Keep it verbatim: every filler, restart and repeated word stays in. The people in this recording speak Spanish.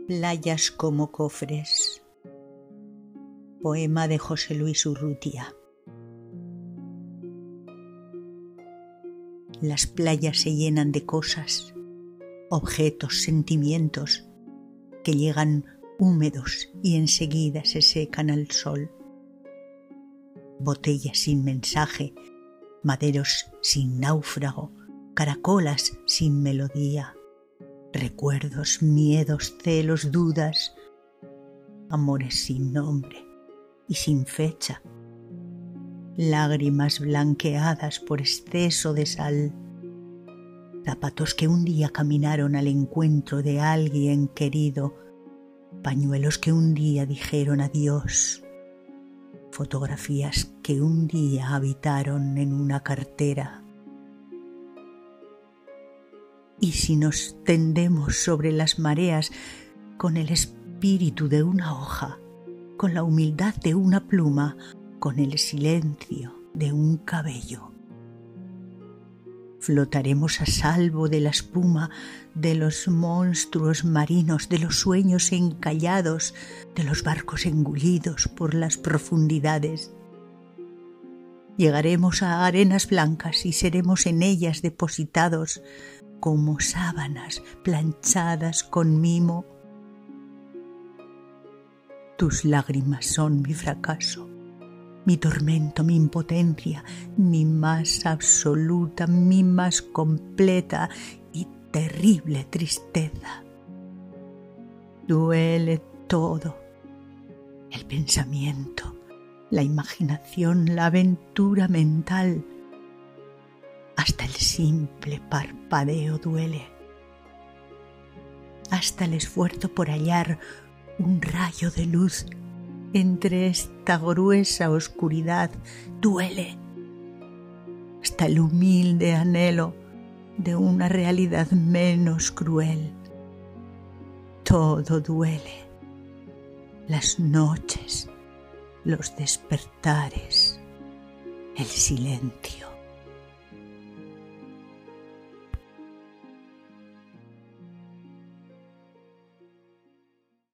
Playas como cofres. Poema de José Luis Urrutia. Las playas se llenan de cosas, objetos, sentimientos, que llegan húmedos y enseguida se secan al sol. Botellas sin mensaje, maderos sin náufrago, caracolas sin melodía, recuerdos, miedos, celos, dudas, amores sin nombre y sin fecha, lágrimas blanqueadas por exceso de sal, zapatos que un día caminaron al encuentro de alguien querido, pañuelos que un día dijeron adiós, fotografías que un día habitaron en una cartera. Y si nos tendemos sobre las mareas con el espíritu de una hoja, con la humildad de una pluma, con el silencio de un cabello, flotaremos a salvo de la espuma, de los monstruos marinos, de los sueños encallados, de los barcos engullidos por las profundidades. Llegaremos a arenas blancas y seremos en ellas depositados como sábanas planchadas con mimo. Tus lágrimas son mi fracaso, mi tormento, mi impotencia, mi más absoluta, mi más completa y terrible tristeza. Duele todo, el pensamiento, la imaginación, la aventura mental. Hasta el simple parpadeo duele. Hasta el esfuerzo por hallar un rayo de luz entre esta gruesa oscuridad duele. Hasta el humilde anhelo de una realidad menos cruel. Todo duele. Las noches, los despertares, el silencio.